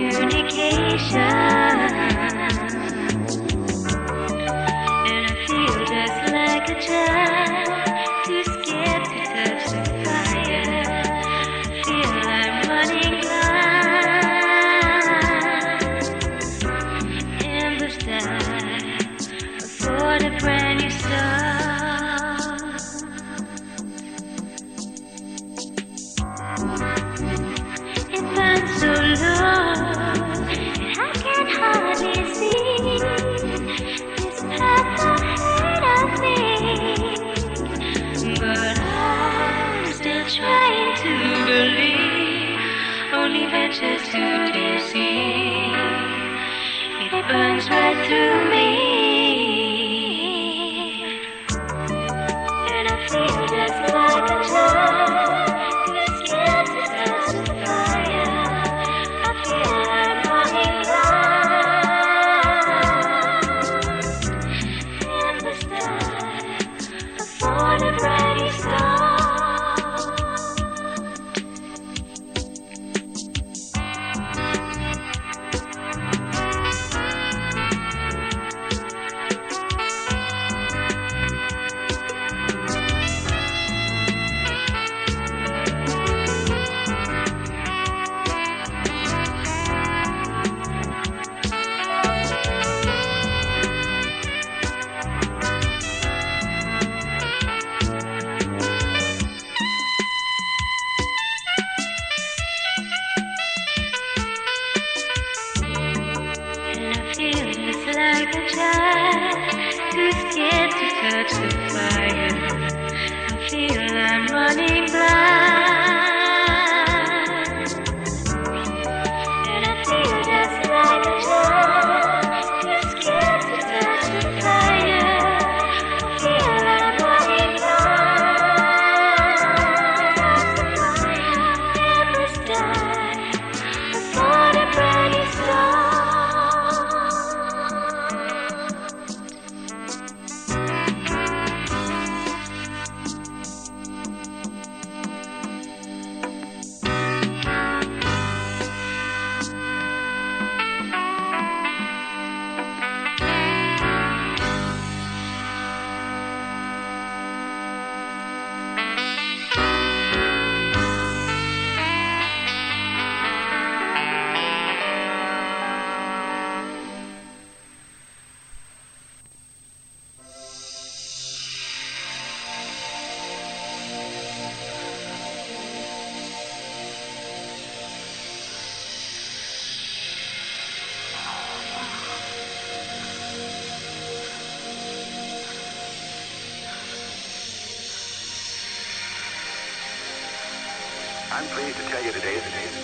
I'm pleased to tell you today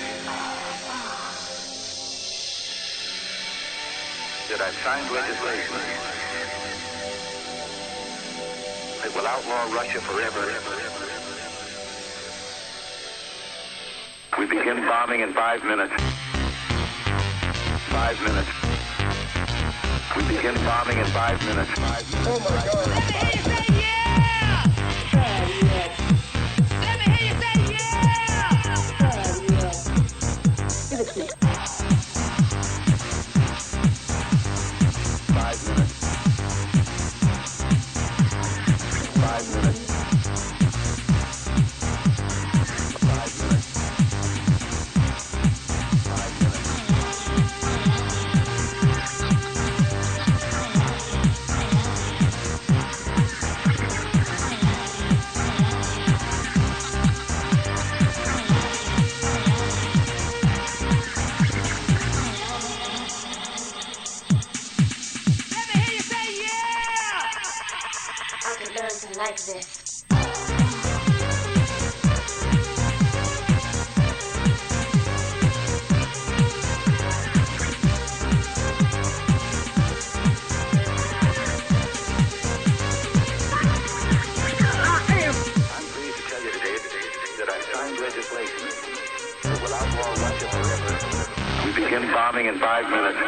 that I've signed legislation that will outlaw Russia forever. We begin bombing in 5 minutes. 5 minutes. We begin bombing in 5 minutes. 5 minutes. Oh my God. Let me hear you say yeah! Let me hear you say yeah! Give it to me. 5 minutes. 5 minutes. 5 minutes. 5 minutes. Let me hear you say yeah! I could learn to like this. I'm pleased to tell you today that I've signed legislation that will outlaw Russia forever. We begin bombing in 5 minutes.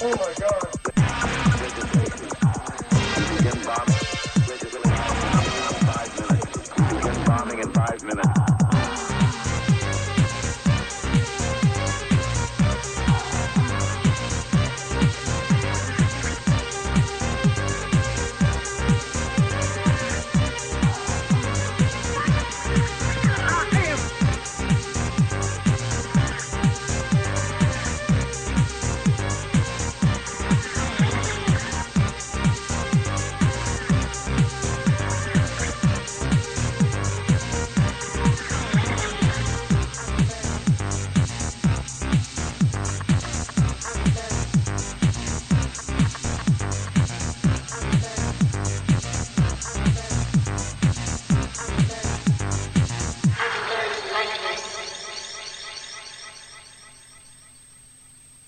Oh my God.